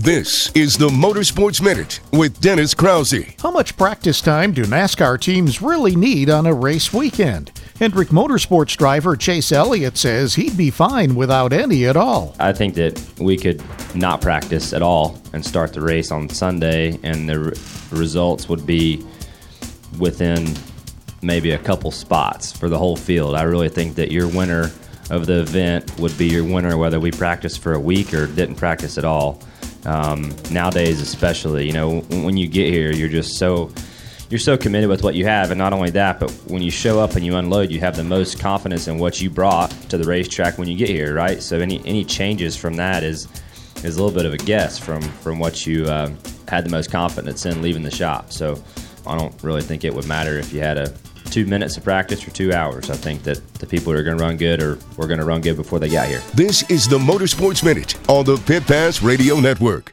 This is the Motorsports Minute with Dennis Krause. How much practice time do NASCAR teams really need on a race weekend? Hendrick Motorsports driver Chase Elliott says he'd be fine without any at all. I think that we could not practice at all and start the race on Sunday, and the results would be within maybe a couple spots for the whole field. I really think that your winner of the event would be your winner whether we practiced for a week or didn't practice at all. Nowadays especially, when you get here, you're so committed with what you have, and not only that, but when you show up and you unload, you have the most confidence in what you brought to the racetrack when you get here, right? So any changes from that is a little bit of a guess from what you had the most confidence in leaving the shop. So I don't really think it would matter if you had 2 minutes of practice or 2 hours. I think that the people who are going to run good were going to run good before they got here. This is the Motorsports Minute on the Pit Pass Radio Network.